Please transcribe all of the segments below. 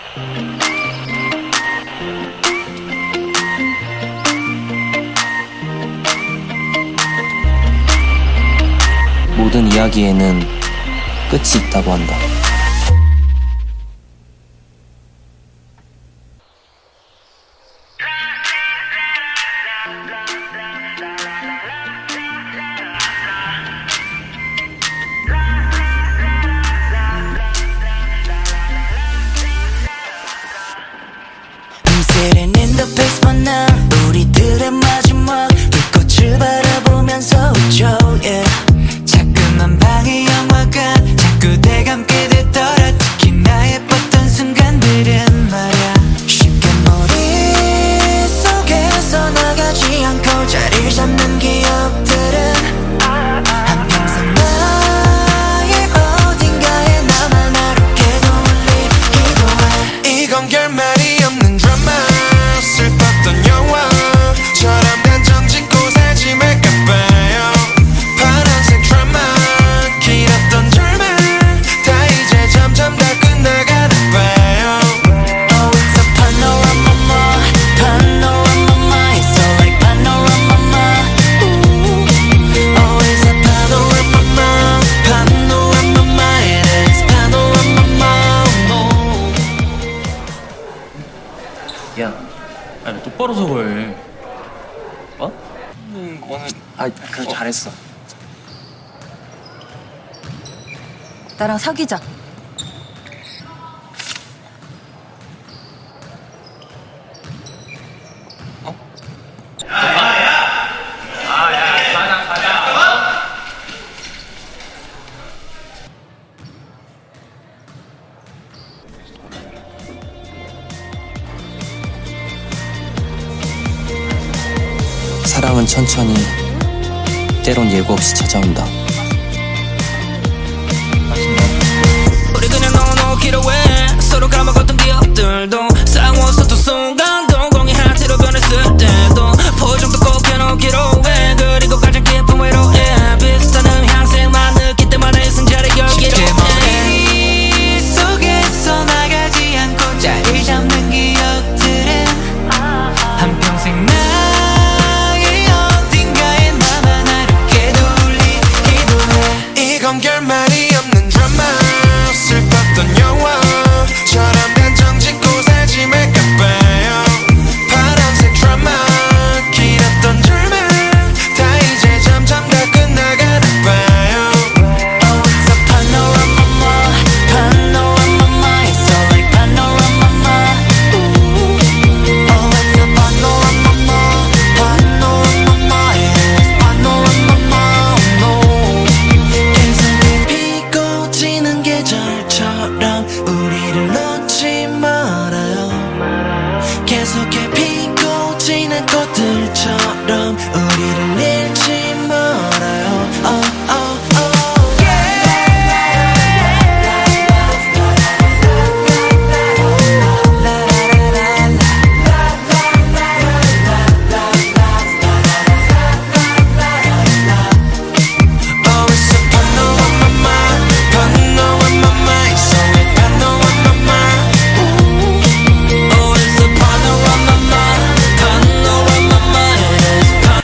모든 이야기에는 끝이 있다고 한다. I'm sitting in the basement now. 우리들의 마지막 불꽃을 바라보면서 웃죠, yeah. 자꾸만 방의 영화가 자꾸 대감게 되더라. 특히 나 예뻤던 순간들은 말야 쉽게 머릿속에서 나가지 않고 자리를 잡는 기억들은 한평생 나의 어딘가에 나만 아롭게도 울리기도 해. 이건 결말이 없는 드라마, 슬펐던 영화처럼 단정 짓고 살지 말까봐요. 파란색 드라마, 길었던 절망 다 이제 점점 다 끝나가나 봐요. Oh, it's a panorama, panorama, it's all like panorama. Oh, it's a panorama, panorama, it is panorama. 야, 아니 똑바로 서고 해. 어? 오늘 그래 잘했어. 나랑 사귀자. 사랑은 천천히, 때론 예고 없이 찾아온다. 우리 그냥 넣어놓기로 해. 서로 까먹었던 기억들도 싸웠었던 순간도 공이 하트로 변했을 때도 포장도 꼭 해놓기로 해. 그리고 가장 깊은 외로움 비슷한 향색만 느낄 때마다 승자를 열기로 해. 머릿속에서 나가지 않고 자리 잡는 기억들은 한평생 나의 어딘가에 나만 아롭게도 울리기도 해. 이건 결말이 없는 드라마, 슬펐던 영화처럼 단정 짓고 살지 말까봐요. 파란색 드라마, 길었던 절망 다 이제 점점 다 끝나가나 봐요. Oh, it's a panorama, panorama, it's all like panorama. Oh, it's a panorama, panorama, it is panorama. 계속 피고 지는 계절처럼 우리를 놓지 말아요. 계속해 피고 지는 꽃들처럼 우리를 잃지 말아요. Oh, oh, oh, Oh, it's a panorama, panorama, it's all like panorama. Oh, it's a panorama, panorama, it is panorama.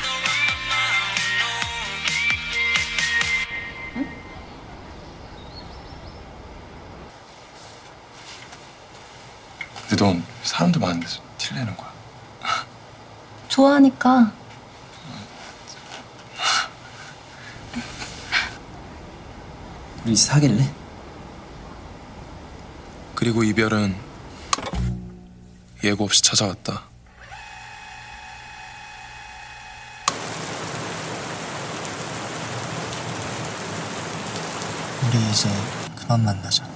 근데 넌 사람들 많은 데서 티를 내는 거야. 좋아하니까. 우리 사귈래? 그리고 이별은 예고 없이 찾아왔다. 우리 이제 그만 만나자.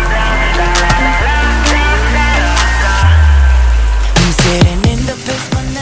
I'm sitting in the basement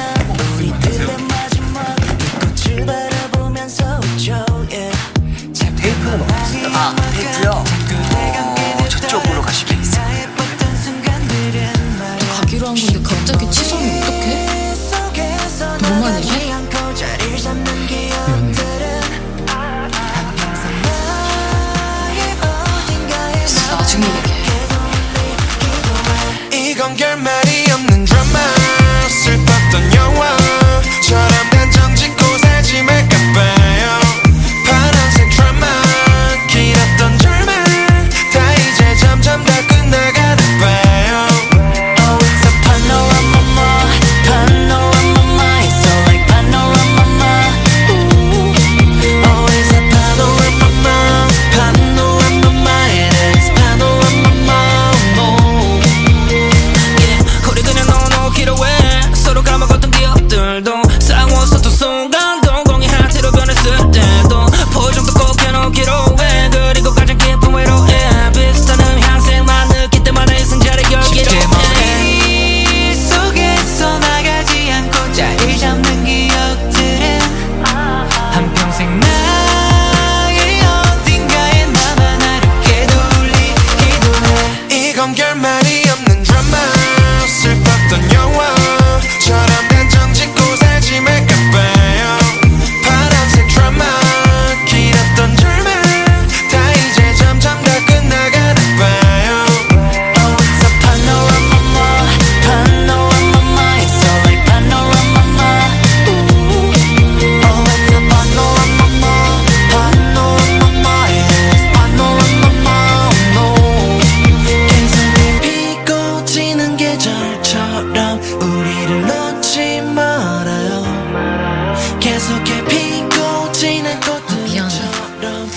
계속해 피고 지난 꽃들처럼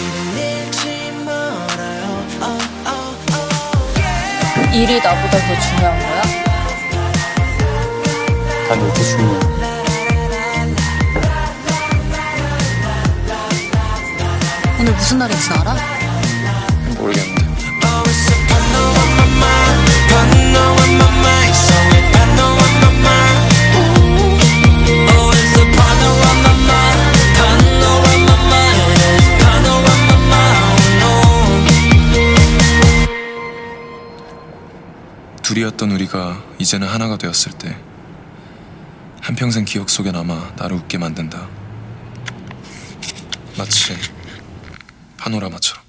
일이 나보다 더 중요한 거야? 난 이렇게 중요해. 오늘 무슨 날인지 알아? 모르겠는데. 둘이었던 우리가 이제는 하나가 되었을 때 한평생 기억 속에 남아 나를 웃게 만든다. 마치 파노라마처럼.